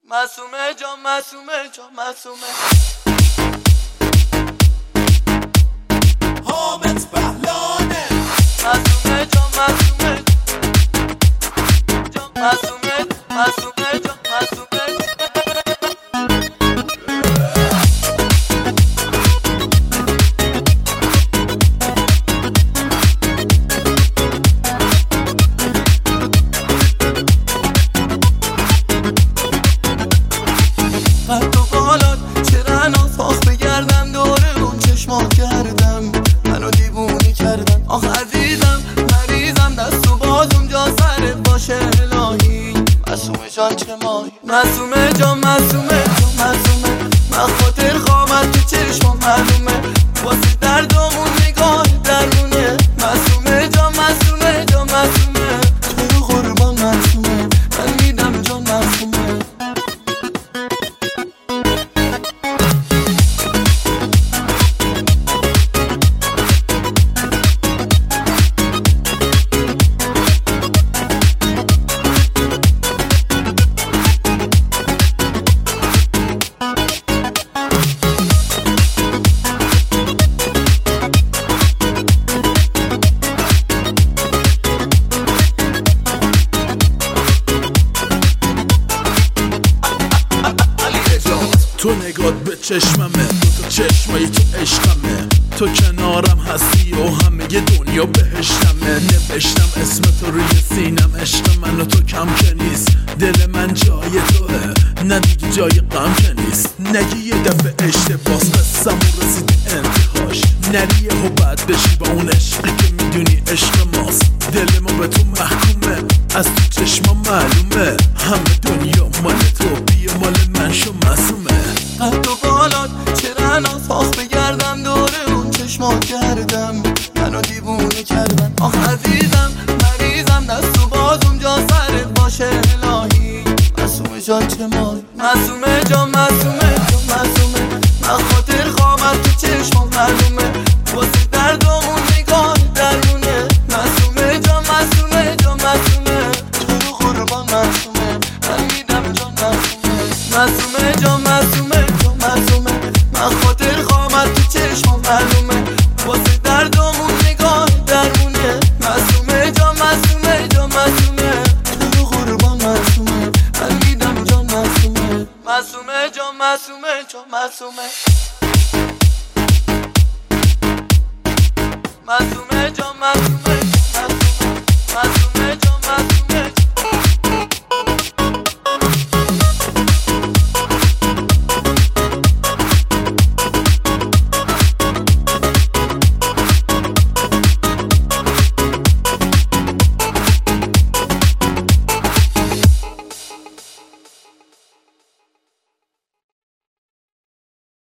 معصومه جان معصومه جان معصومه حامد بهلانه معصومه جان معصومه جان معصومه معصومه جان معصومه قد و بالات چرا نافاق بگردم دوره اون چشمات کردم منو دیوونی کردن آخ عزیزم مریضم دست و بازم جا سرت باشه الهی معصومه جان چه ماهی معصومه جان معصومه جان معصومه من خاطر خوابت تو چشمام معلومه واسه دردامون نگاه درمونه معصومه جان معصومه جان معصومه تو رو قربان معصومه من میدم جان معصومه تو نگات به چشممه دوتا چشمای تو عشقمه تو کنارم هستی و همه ی دنیا بهشتمه نوشتم اسم تو روی سینم عشق من و تو کم که نیست دل من جای توه نه دیگه جای غم که نیست نگی یه دفعه اشتباس قصمون رسید انتهاش نری و بد بشی با اون عشقی که میدونی عشق ماست دل ما به تو محکومه از تو چشما معلومه همه دنیا مال تو بیا مال من شو معصومه قد و بالات چرا نافاق بگردم دوره اون چشمات کردم منو دیوونه کردن آخ عزیزم مریضم دست و بازم جا سرت باشه الهی معصومه جان چه ماهی معصومه جان معصومه جان معصومه من خاطر خوابت تو چشمام معلومه واسه دردامون نگاه درمونه معصومه جان معصومه جان معصومه تو رو قربان معصومه من میدم جان معصومه معصومه جان معصومه جان معصومه من خاطر خوابت تو چشمام معلومه واسه دردامون نگاه درمونه معصومه جان معصومه جان معصومه تو رو قربان معصومه من میدم جان معصومه معصومه جان معصومه جان معصومه معصومه جان معصومه جان معصومه معصومه جان